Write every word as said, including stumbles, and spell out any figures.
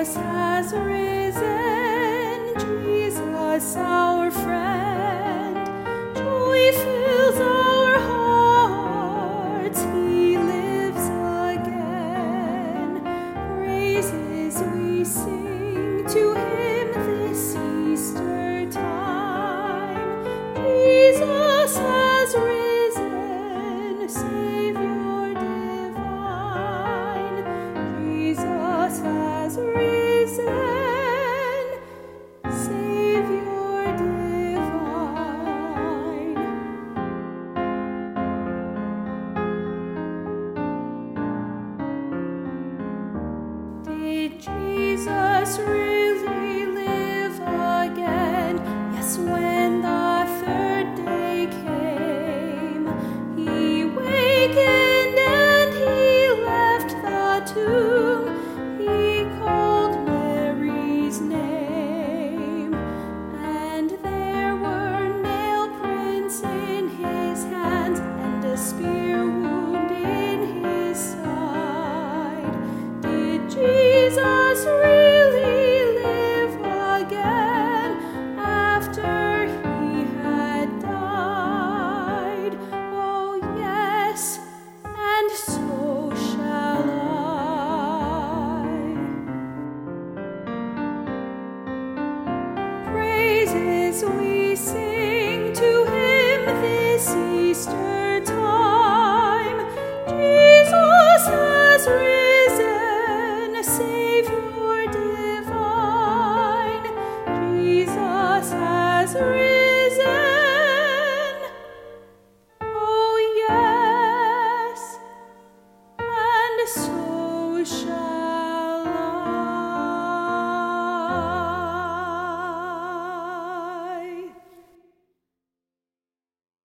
Jesus has risen, Jesus our friend. Joy fills our hearts, He lives again. Praises we sing to Him this Easter time. Jesus has risen, Savior divine. Jesus has risen, Savior divine. Did Jesus really live again? Yes, when the third day came, He wakened and He left the tomb. He called Mary's name, and there were nail prints in His hands and a spear wound in His side. Did Jesus really live again after He had died? Oh yes, and so shall I. Praises we sing to Him this Easter